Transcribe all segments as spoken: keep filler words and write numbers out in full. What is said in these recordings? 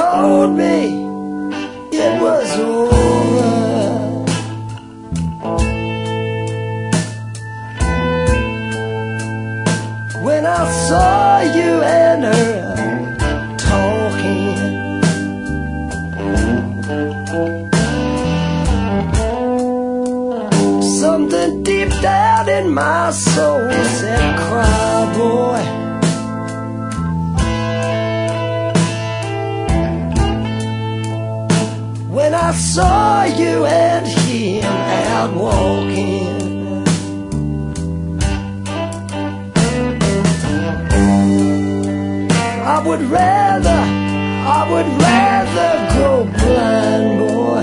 told me it was over. When I saw you and her talking, something deep down in my soul said, cry, boy. When I saw you and him out walking, I would rather, I would rather go blind, boy,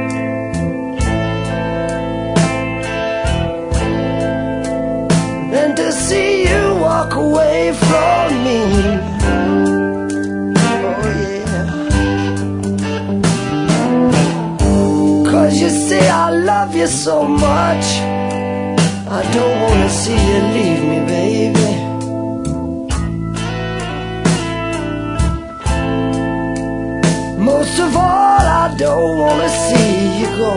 than to see you walk away from me. Oh yeah. 'Cause you see I love you so much, I don't wanna see you leave me, baby. Most of all, I don't wanna see you go.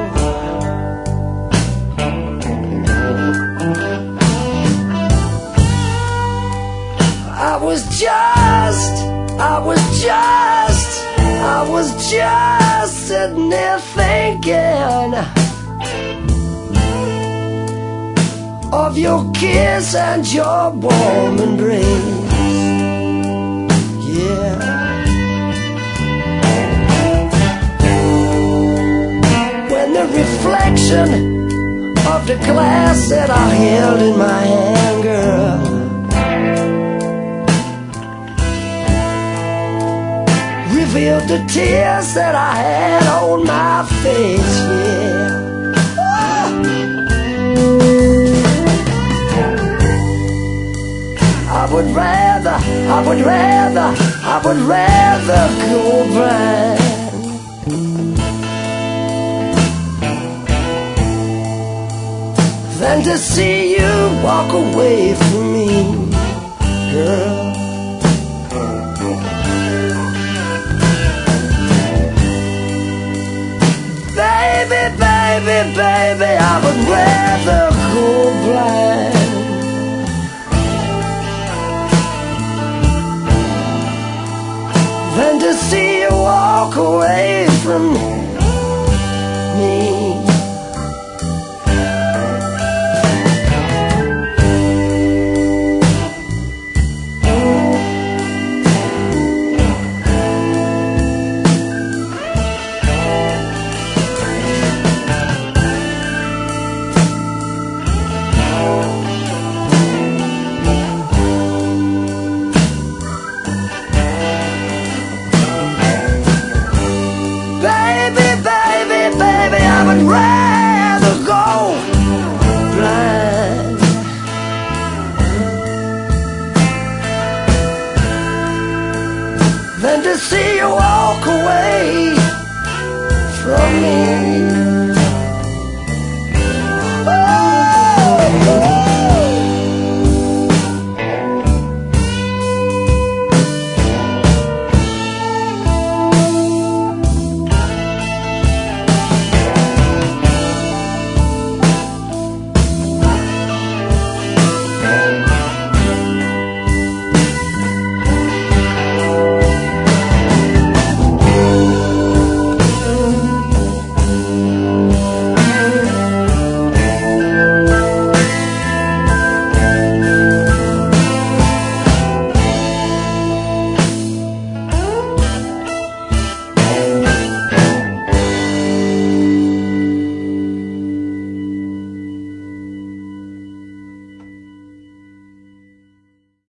I was just, I was just, I was just sitting there thinking of your kiss and your warm embrace. Yeah. The reflection of the glass that I held in my hand, girl, revealed the tears that I had on my face, yeah. Oh. I would rather, I would rather, I would rather go blind than to see you walk away from me, girl. Baby, baby, baby, I would rather go blind than to see you walk away from me. I'd rather go blind than to see you walk away from me.